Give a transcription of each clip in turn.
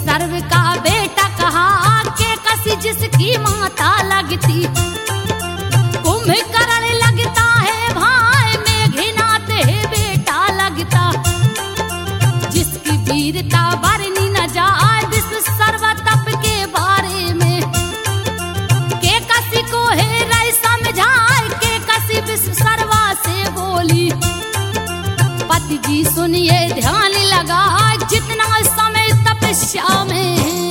सर्व का बेटा कहा के कसी जिसकी माता लगती, कुंभकर्ण लगता है भाई मेघनाथ है बेटा लगता, जिसकी वीरता वर्णि न जाए विश्व सर्वतप के बारे में, के कसी को है रही समझाए के कसी विश्व सर्वा से बोली। पति जी सुनिए ध्यान लगा जितना समय तपस्या में है,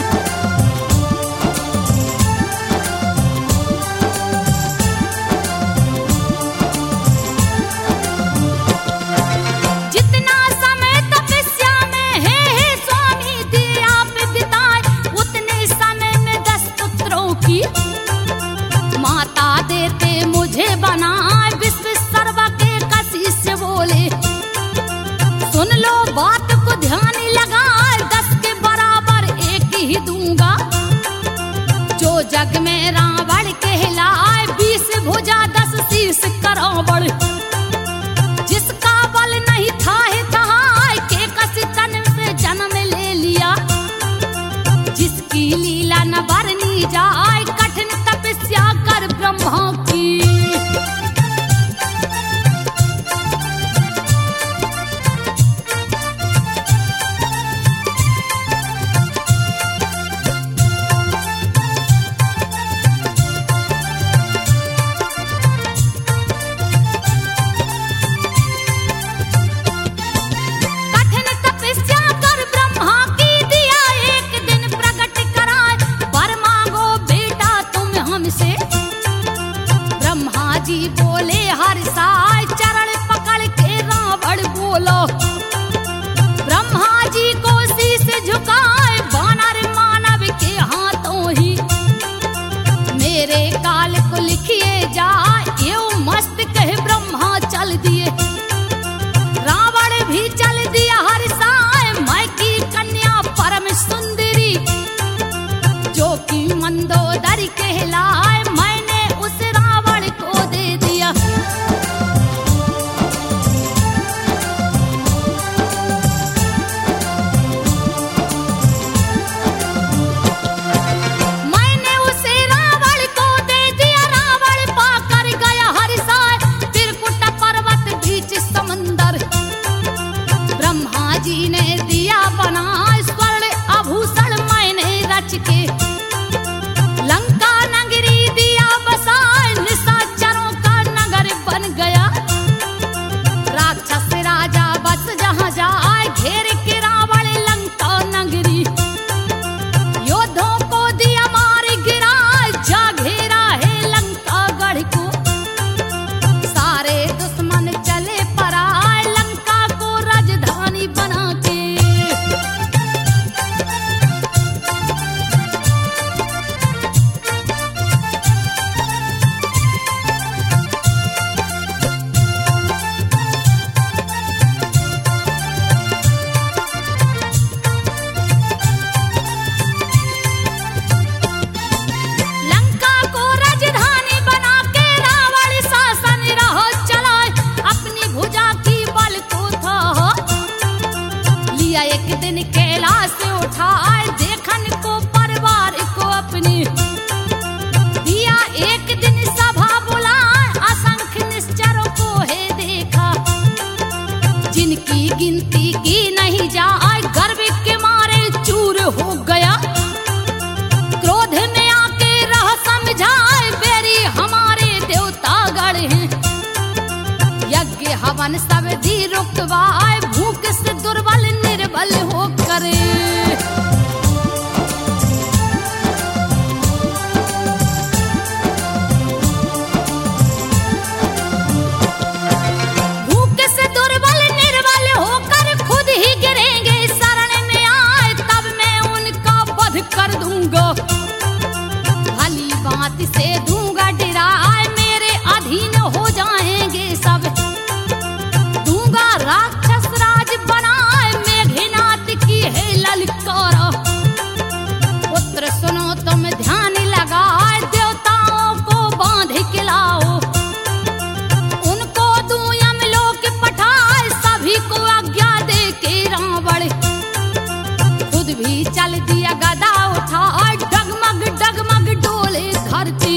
जितना समय तपस्या में है स्वामी दिए आप बिताए, उतने समय में 10 पुत्रों की माता देते मुझे बनाए, विश्व सर्वा के कसी से बोले। सुन लो बात को ध्यान लगा 10 के बराबर एक ही दूंगा, जो जग में रावण कहलाए 20 भुजा 10 शीश करावड़, जिसका बल नहीं था के कसी तन से जन्म ले लिया, जिसकी लीला न वर्णि जाए कठिन तपस्या कर ब्रह्मा की। जी बोले हर साय चरण पकड़ के रावण बोलो, ब्रह्मा जी को शीश झुकाए वानर मानव के हाथों ही, मेरे काल को लिखिए जाए एवं मस्त कहे ब्रह्मा चल दिए, रावण भी चल दिया हर साय मैं की कन्या परम सुंदरी, जो कि मंदोदरी कहलाए मैंने उस रावण को दे दिया। मैंने उसे रावण को दे दिया, रावण पाकर गया हरिसाय त्रिकुट पर्वत बीच समंदर, ब्रह्मा जी ने दिया बनाए स्वर्ण आभूषण मैंने रच के, लंका नगरी दिया बसाए निशाचरों का नगर बन गया, राक्षस राजा बस जहां जाए घेर के रावण लंका नगरी, योद्धों को दिया मार गिराए जा घेरा है लंका गढ़ को, सारे दुश्मन चले पराए लंका को राजधानी बना के। लंका को राजधानी बना के रावण शासन रहो चलाए, अपनी भुजा की बल को था लिया एक दिन कैलाश से उठाए, देखन को परिवार को अपनी दिया एक दिन सभा बुलाए, असंख्य निश्चरों को है देखा, जिनकी गिनती की नहीं जाए, गर्व के मारे चूर हो गया, क्रोध में आके रह समझाए बेरी हमारे देवता गढ़ हैं, यज्ञ हवन सब दी रुकवाए, भूख से दुर्बल निर्बल हो करे, भूख से दुर्बल निर्बल होकर खुद ही गिरेंगे, शरण में आए तब मैं उनका वध कर दूंगा, भली बात से दूंगा डराए मेरे अधीन हो जाएंगे सब, दूंगा राक्षस खुद भी चल दिया गदा उठा और डगमग डगमग डोले धरती।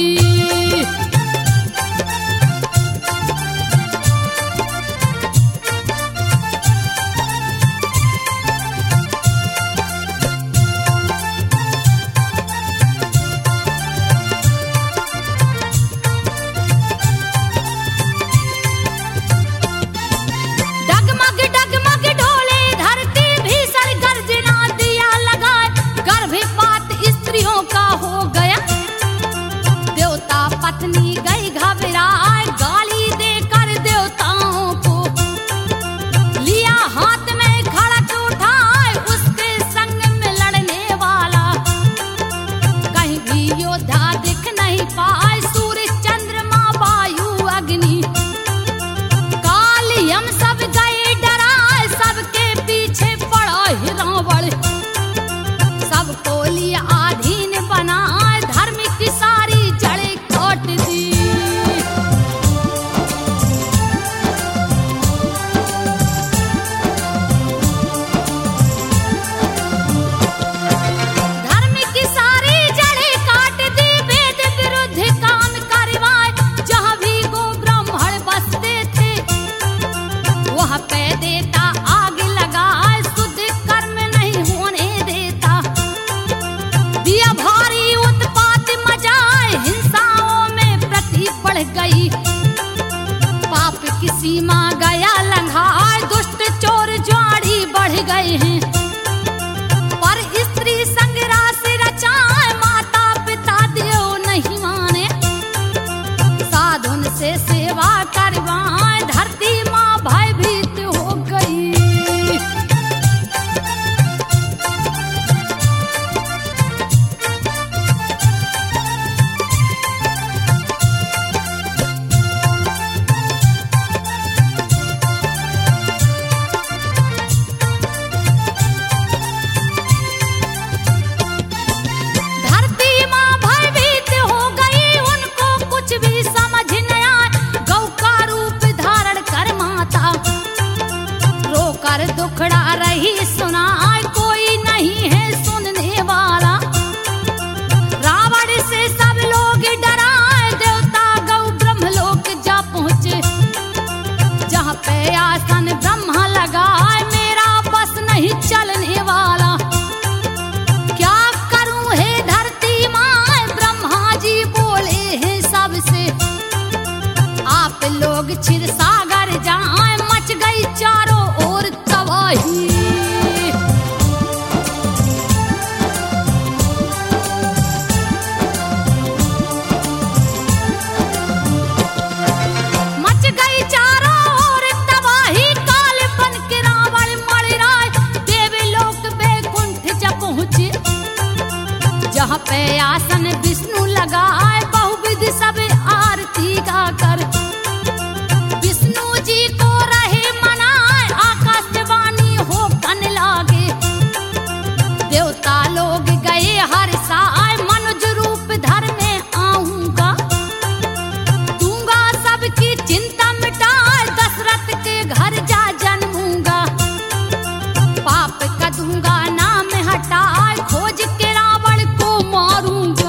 पत्नी गई घबराए, गाली देकर देवताओं को लिया हाथ में खड़क उठाए, उसके संग में लड़ने वाला कहीं भी योद्धा दिख नहीं पाए। सूर्य चंद्रमा वायु अग्नि काली हम सब गए डराए, सबके पीछे पड़ा ही रावण, सबको लिया अधीन बनाए, धर्म की सारी जड़ें काट दी। धर्म की सारी जड़ें काट दी, वेद विरुद्ध काम करवाए, जहाँ भी गो ब्राह्मण बसते थे वहाँ पे देता आग लगाए, शुद्ध कर्म नहीं होने देता, दिया भारी उत्पात मचाए, हिंसाओं में प्रति बढ़ गई, पाप की सीमा गया लंघाए, दुष्ट चोर ज्वारी बढ़ गए हैं, पर स्त्री संग रास रचाए, माता पिता देव नहीं माने, साधुन से सेवा करवाए, धरती माँ भयभीत हो गई। धरती माँ भयभीत हो गई, उनको कुछ भी समझ न आए, गौ का रूप धारण कर माता रोकर दुखड़ा रही सुनाए, कोई नहीं है सुनने वाला, रावण से सब लोग डराए, देवता गौ ब्रह्मलोक जा पहुँचे, जहाँ पे आसन ब्रह्मा लगाए, मेरा बस नहीं चलने वाला, क्या करूं हे धरती माँ, ब्रह्मा जी बोले हैं सबसे, आप लोग क्षीर सागर जाएं, मच गई चारों ओर तबाही। मच गई चारों ओर तबाही, काल बन के रावण मर राय, देवलोक बैकुंठ जब पहुँचे, जहाँ पे आसन विष्णु लगाए, बहुविध सब आरती गाकर विष्णु जी को रहे मनाए, आकाशवाणी हो कन लागे, देवता लोग गए हर साय, मनुज रूप धर में आऊंगा, दूंगा सबकी चिंता मिटाए, दशरथ के घर जा जन्मूंगा, पाप का दूंगा नाम हटाए, खोज के रावण को मारूंगा।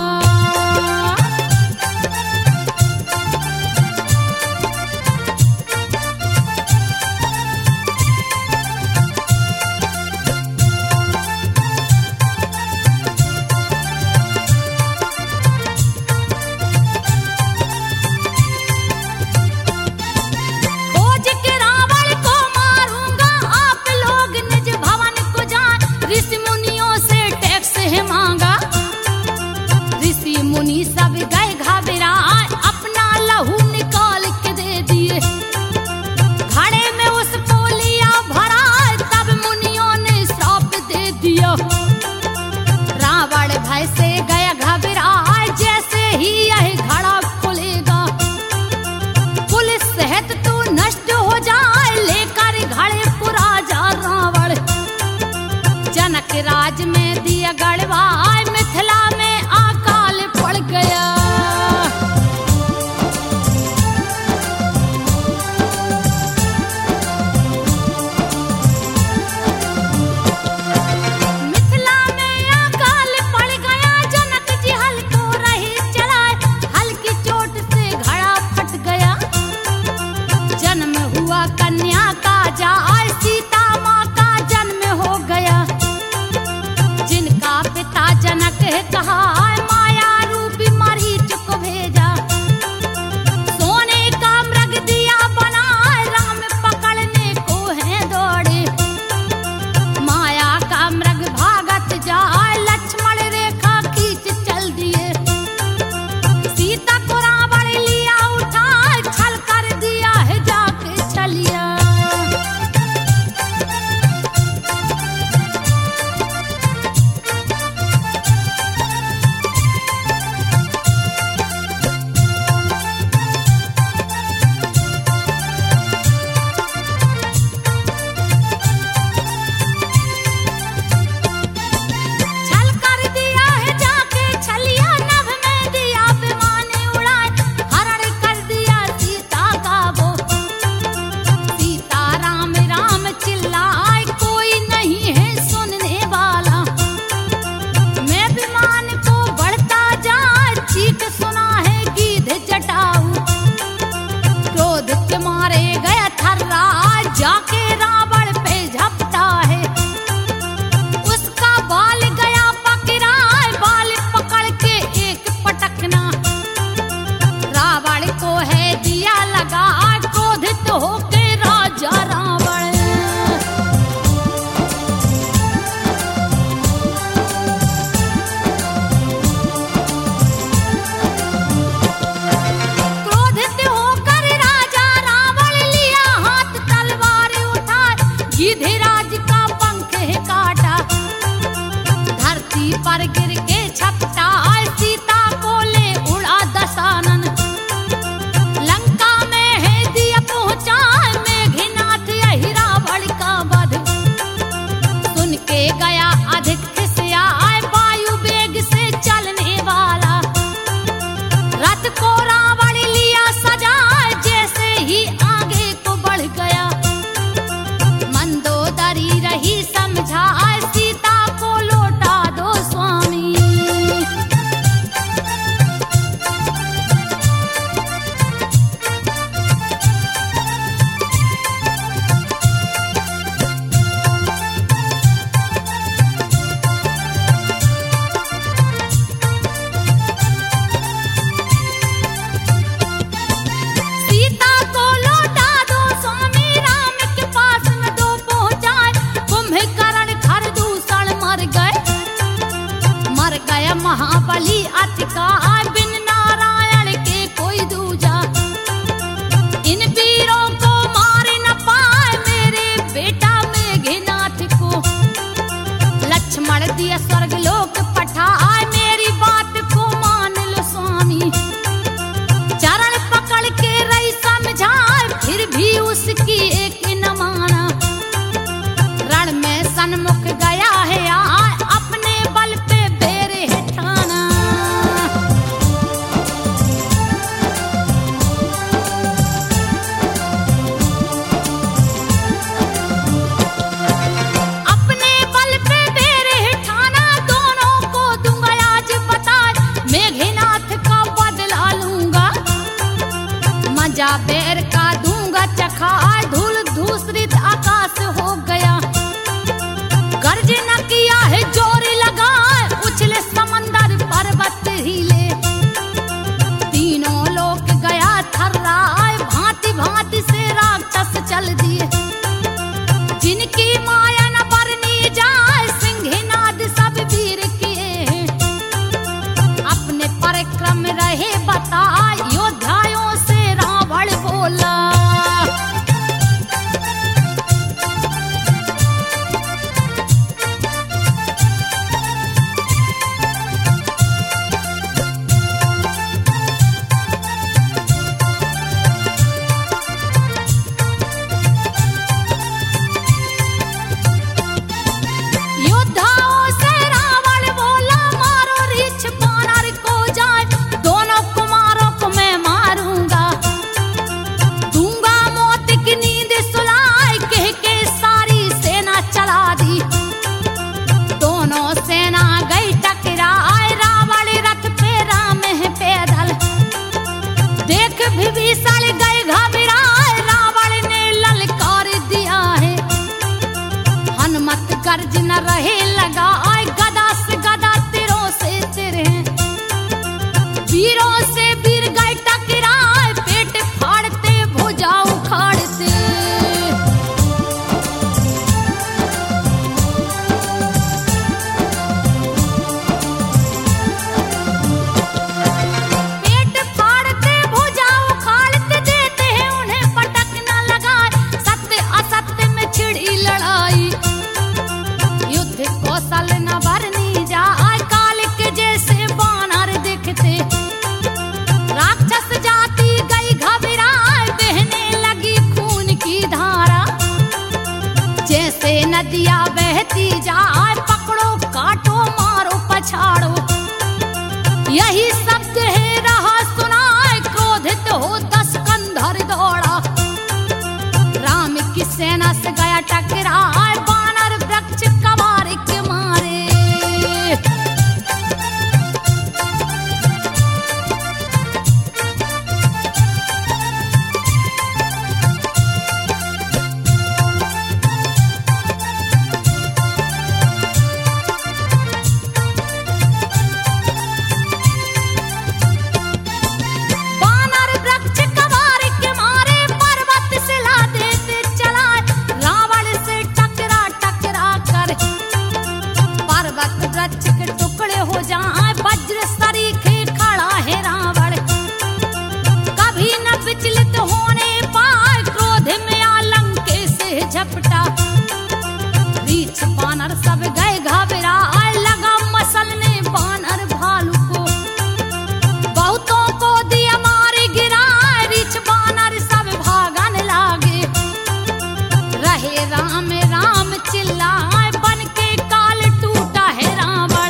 खोज के रावण को मारूंगा, आप लोग निज भवन को जाएं, ऋषि मुनियों से टैक्स है मांगा, ऋषि मुनि सब गए घबराए, अपना लहू निकाल के दे दिए, घड़े में उसको लिया भरा, तब मुनियों ने श्राप दे दिया, रावण भय से गया घबराए, जैसे ही यह घड़ा खुलेगा, पुलिस सहित तू नष्ट हो जाए, लेकर घड़े पुरा जा रावण, जनक राज में दिया गढ़वाए, मिथिला में अकाल पड़ गया। मिथिला कहा माया रूपी मरीच को भेजा, सोने का मृग दिया बना राम पकड़ने को है दौड़े। माया का मृग भागत जाए लक्ष्मण रेखा खींच चल दिए, सीता को रावण लिया उठाए छल कर दिया है जाके छलिया। छल कर दिया है जाके छलिया, नभ में दिया विमाने उड़ाए, हरण कर दिया सीता का वो। सीता राम राम चिल्लाए कोई नहीं है सुनने वाला, मैं विमान को बढ़ता जाए चीख सुना है गीध जटाऊ। क्रोध के मारे गया थर्रा जाके रावण पे झपटा है, उसका बाल गया पकड़ाए बाल पकड़ के एक पटकना। रावण को है दिया लगा क्रोधित होके राजा रावण। क्रोधित होकर राजा रावण लिया हाथ तलवार उठाए, गिधिराज का पंख है काटा, धरती पर गिर के छपटा सीता को ले उड़ा दशानन। लंका में है दिया पहुंचा मेघनाथ यही रावण का वध, सुन के गया अधिक खिसिया वायु वेग से चलने वाला। रथ को रावण लिया सजा जैसे ही आगे को बढ़ गया, मंदोदरी रही समझा सीता को लौटा दो स्वामी। सीता को लौटा दो स्वामी, राम के पास न दो पहुंचाए। कुंभकर्ण खरदूषण मर गए महाबली अतिका, बिन नारायण के कोई दूजा। इन वीरों को मार न पाए मेरे बेटा मेघनाथ को, लक्ष्मण दिया स्वर्ग लोक पठाए मेरी बात को मान लो स्वामी। चरण पकड़ के रही समझाए फिर भी उसकी एक न माना, रण में सन्मुख गया है आए अपने बल पे बेरे है ठाना। अपने बल पे बेरे है ठाना, दो पर्वत वृक्ष के टुकड़े हो जाए, वज्र सरीखे खड़ा है रावण, कभी न विचलित होने पाए, क्रोध में आलंके से झपटा, रीछ बानर सब गए घबराए, लगा मसलने बानर भालू को, बहुतों को दिया मारे गिराए, रीछ बानर सब भागन लागे, रहे राम राम चिल्लाए, बन के काल टूटा है रावण।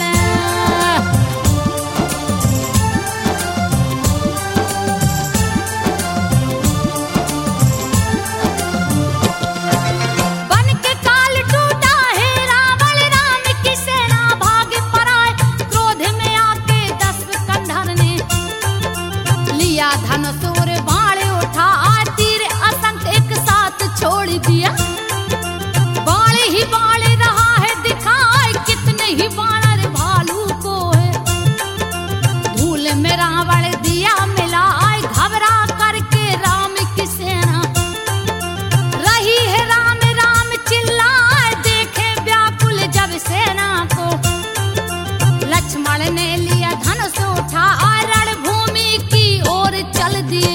बन के काल टूटा है रावण, राम की सेना भागे पराए, क्रोध में आके 10 कंधर ने लिया धनुष और बाण उठा, तीर असंख्य एक साथ छोड़ दिया, बाण ही बाण रहा है दिखाए, कितने ही बानर भालू को है, धूल में रावण दिया मिलाए, घबरा करके राम की सेना रही है राम राम चिल्लाए, देखे व्याकुल जब सेना को, लक्ष्मण ने लिया धनुष उठा, रणभूमि की ओर चल दिए।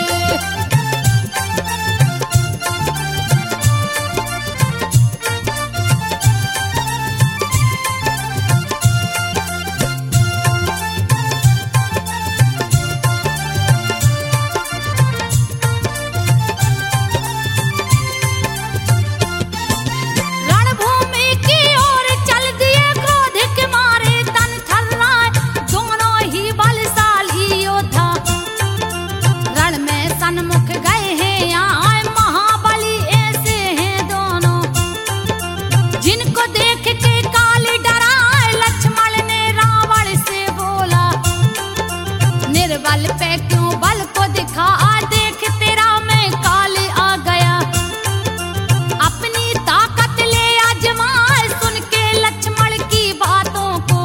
रणभूमि की ओर चल दिए, क्रोध के मारे तन थर्राए, दोनों ही बलशाली योद्धा रण में सन्मुख गए हैं, आए महाबली ऐसे हैं दोनों, जिनको देख के काल डराए, लक्ष्मण ने रावण से बोला, निर्बल पे क्यों बल को दिखा, देख तेरा मैं काल आ गया, अपनी ताकत ले आजमाए, सुन के लक्ष्मण की बातों को,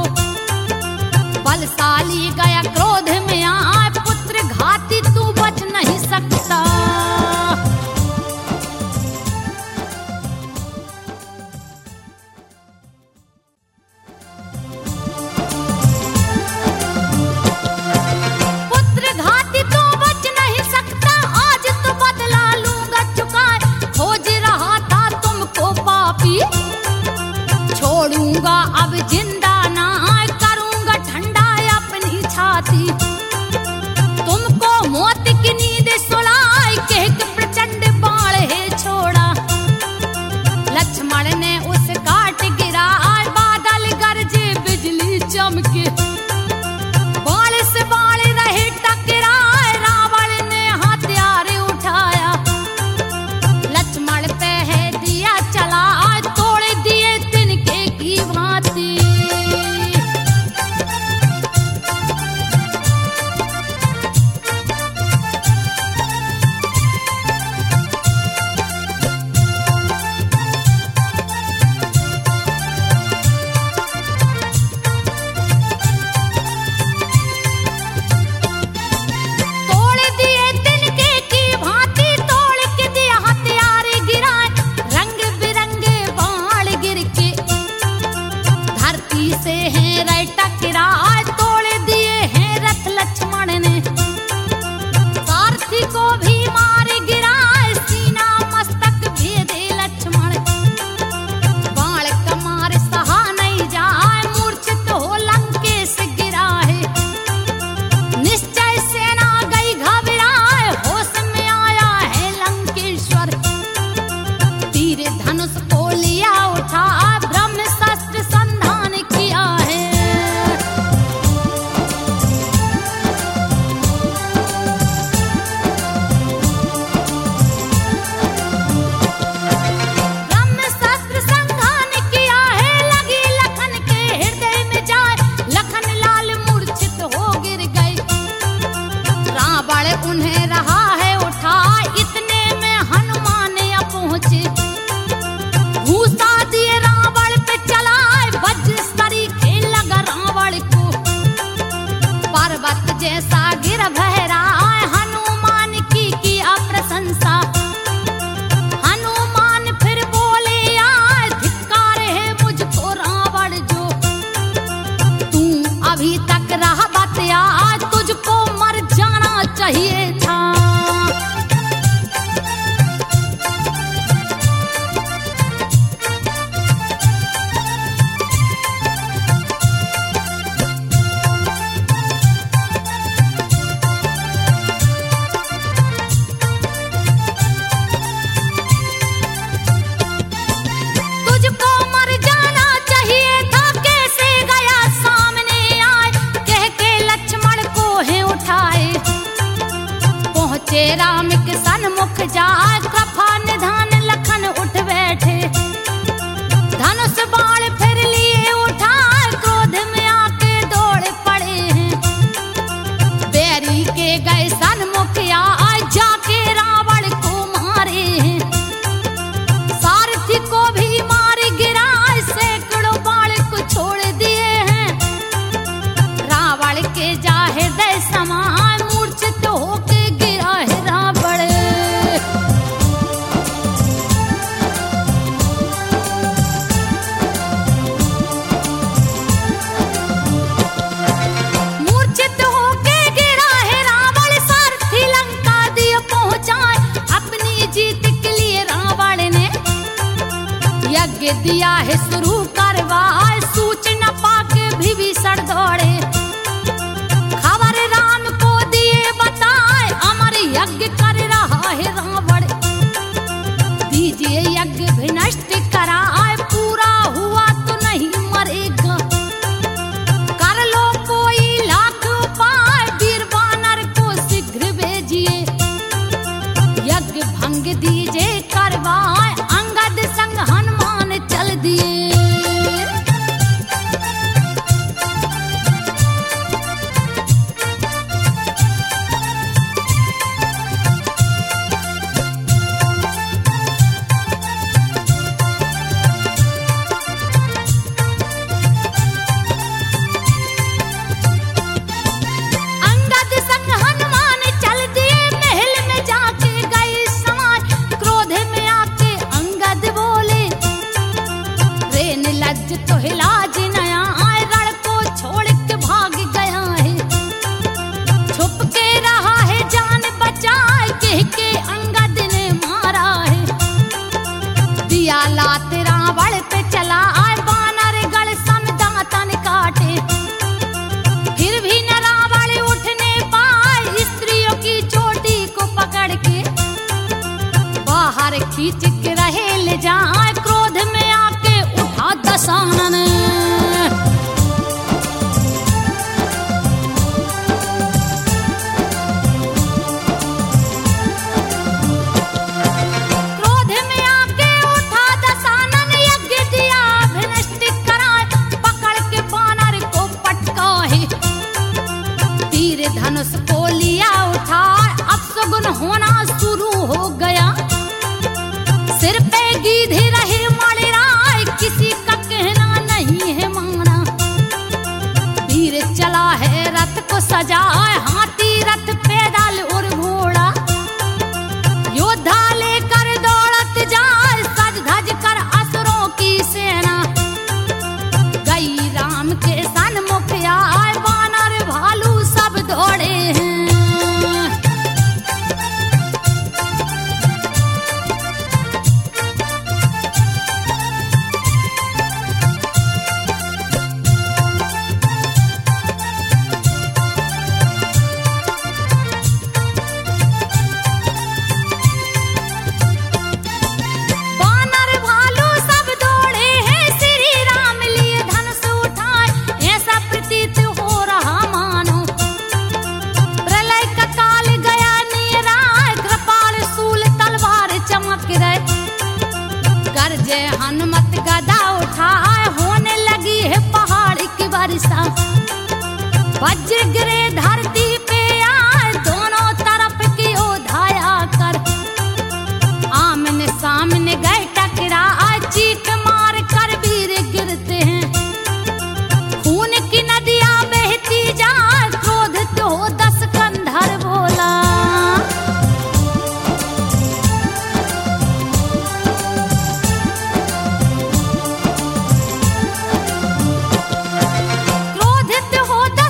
बलशाली गया क्रोध में आए, पुत्र घाती तू बच नहीं सकता। पुत्र घाती तू बच नहीं सकता, आज तो बदला लूंगा चुकाए, खोज रहा था तुमको पापी, छोड़ूंगा अब जिंदा ना, करूंगा ठंडा अपनी छाती, तुमको मौत की नींद सुलाए, कह के प्रचंड बाण है छोड़ा, लक्ष्मण ने उस काट गिरा, बादल गरजे बिजली चमके, बाण से बाण रहे टकराए, रावण ने हथियार उठाया, लक्ष्मण पे है दिया चला, तोड़ दिए तिनके की भांति। तोड़ दिए तिनके की भांति, तोड़ के दिया हथियार गिराए, रंग बिरंगे बाण गिर के धरती से हैं रे टकराए, तोड़ दिए हैं रथ लक्ष्मण ने, सारथी को भी मारे गिराए, सीना मस्तक भेदे लक्ष्मण, बाण का मार सहा नहीं जाए, मूर्छित हो लंकेश गिरा है, निश्चय सेना गई घबराए, होश में आया है लंकेश्वर, तीर धनुष को लिया उठा, ब्रह्मशस्त्र संधान किया है। ब्रह्मशस्त्र संधान किया है, लगी लखन के हृदय में जाए, लखन लाल मूर्छित हो गिर गए, रावण उन्हें रहा है उठा, इतने में हनुमान आ पहुंचे, घूसा दिए रावण पे चलाए, वज्र सरीखे लगा रावण को, पर्वत जैसा गिर बहराए, हनुमान की किया प्रशंसा, हनुमान फिर बोले, आए धिक्कार है मुझको रावण जो, अभी तक रहा बतिया, तुझको मर जाना चाहिए था। तुझको मर जाना चाहिए था, कैसे गया सामने आए, कह के लक्ष्मण को है उठाए। पहुंचे राम के सन्मुख जाए, कृपा निधान लखन उठ बैठे। धनुष बाण फिर लिए उठाए, क्रोध में आके दौड़ पड़े हैं। बैरी के गए सन्मुख आए, जाके रावण को मारे हैं। सारथी को भी मार गिरा, सैकड़ों बाण को छोड़ दिए हैं। रावण के जा हृदय समान, मूर्छित होके गिरा है रावण। मूर्छित होके गिरा है रावण, सारथी लंका दिए पहुंचाए। अपनी जीत के लिए रावण ने यज्ञ दिया है शुरू करवाए। सूचना पाके विभीषण दौड़े, खबर राम को दिए बताए। अमर यज्ञ कर रहा है रावण, दीजिए यज्ञ भी नष्ट कराए। पूरा हुआ तो नहीं मरेगा, कर लो कोई लाख उपाय। वीर वानर को शीघ्र भेजिए, यज्ञ भंग दीजिए करवाए। अंगद संग हनुमान चल दिए। अंगद संग हनुमान चल दिए, महल में जाके गए समाज। क्रोध में आके अंगद बोले, रे निर्लज्ज तो हिलाज नया आए। रण को छोड़ के भाग गया है, छुप के रहा है जान बचाए। कह के अंगद ने मारा है, दिया लात रावण पे चला आए। वानर गढ़ सम दांतन काटे, फिर भी न रावण उठने पाए। स्त्रियों की चोटी को पकड़ के बाहर खींच के रहे ले जाए। क्रोध में आके उठा दशानन, क्रोध में आके उठा दशानन। यज्ञ दिया भी नष्ट कराए, पकड़ के वानर को पटका है। तीर धनुष को लिया उठाए, अपशगुन होना शुरू हो गया। सिर पे गीधे रहे मणिराय, किसी का कहना नहीं है माना। वीर चला है रथ को सजाए, हाथी रथ पैदल और घोड़ा। योद्धा लेकर दौड़त जाए, सज धज कर असुरों की सेना। गई राम के सन्मुख आए, वानर भालू सब दौड़े हैं। वानर भालू सब दौड़े हैं, श्री राम लिए धनुष उठाए। ऐसा प्रतीत हो रहा मानो, प्रलय का काल गया निराय। कृपाल शूल तलवार चमक रहे, गरजे हनुमत गदा उठाए। होने लगी है पहाड़ की वर्षा, वज्र गिरे धरती पे आए। दोनों तरफ की ओधाया कर, आमने सामने गए टकराए। चीख मार कर वीर गिरते हैं, खून की नदियां बहती जाए। क्रोधित हो दस कंधर बोला, क्रोधित हो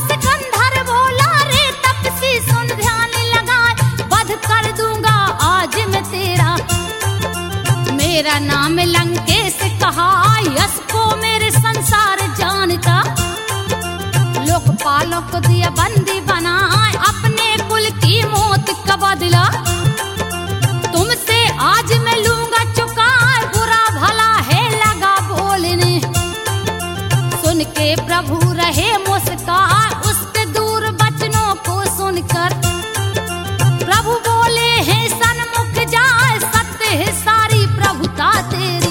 राम लंकेश कहा यश को मेरे संसार जानता, लोकपालों को दिया बंदी बनाए, अपने कुल की मौत का बदला तुमसे आज मैं लूंगा चुका, बुरा भला है लगा बोलने। सुन के प्रभु रहे मुस्कान, उसके दूर वचनों को सुनकर प्रभु बोले हैं सन्मुख जाए, सत्य है सारी प्रभुता तेरी।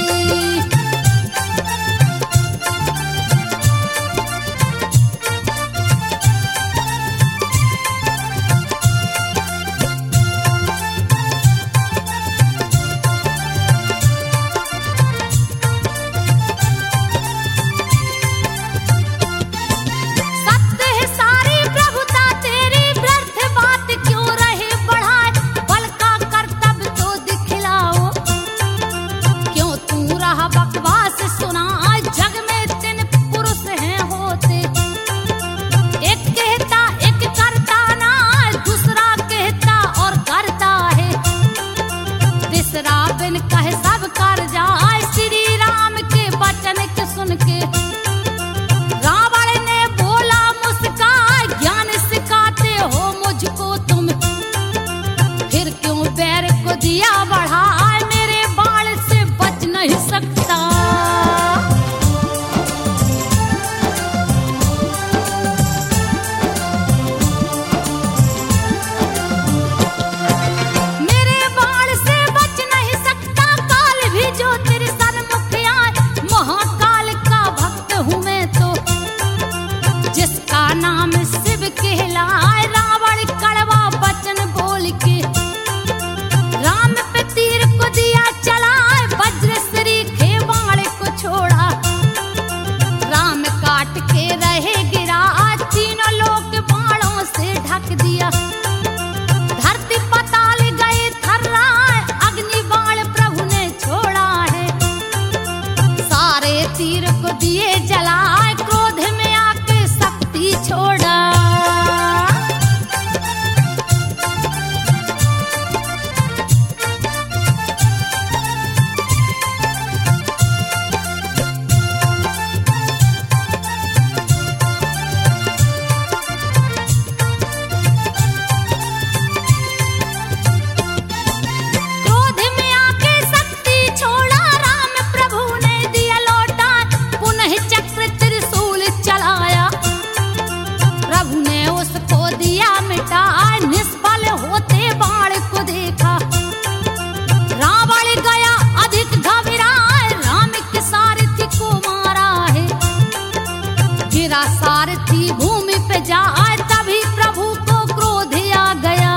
सारथी भूमि पे जाए तभी प्रभु को क्रोध आ गया,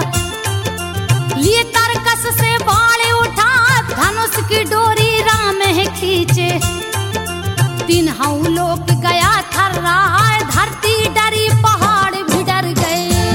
लिए तरकस से बाण उठा, धनुष की डोरी राम है खींचे, तीनों लोक गया थर्राए, धरती डरी पहाड़ भी डर गए।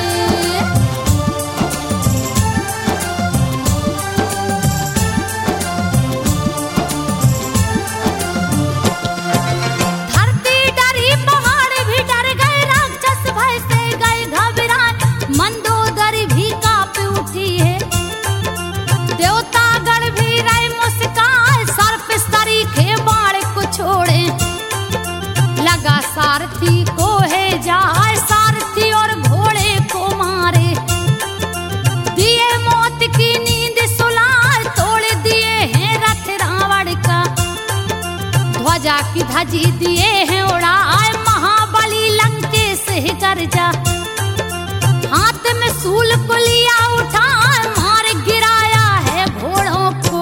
सारथी को है जाए, सारथी और घोड़े को मारे, दिए मौत की नींद सुलाए, तोड़ दिए हैं रथ रावण का, ध्वजा की धजी दिए हैं उड़ाए, महाबली लंकेश है गर्जा, हाथ में सूल को लिया उठा, मार गिराया है घोड़ों को।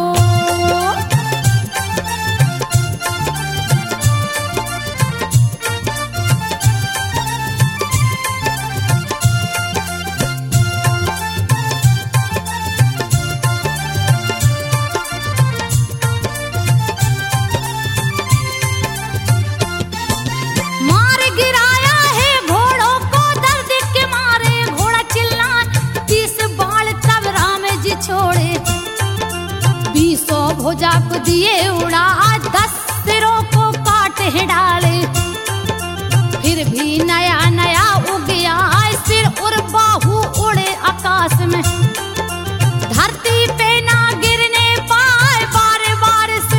भुजा को दिए उड़ा, 10 सिरों को काटे डाले, फिर भी नया नया उगया सिर और बाहु उड़े आकाश में, धरती पे ना गिरने पाए, बार बार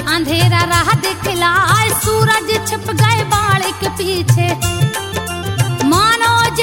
अंधेरा राह दिखलाए, सूरज छिप गए बाड़ के पीछे। मानो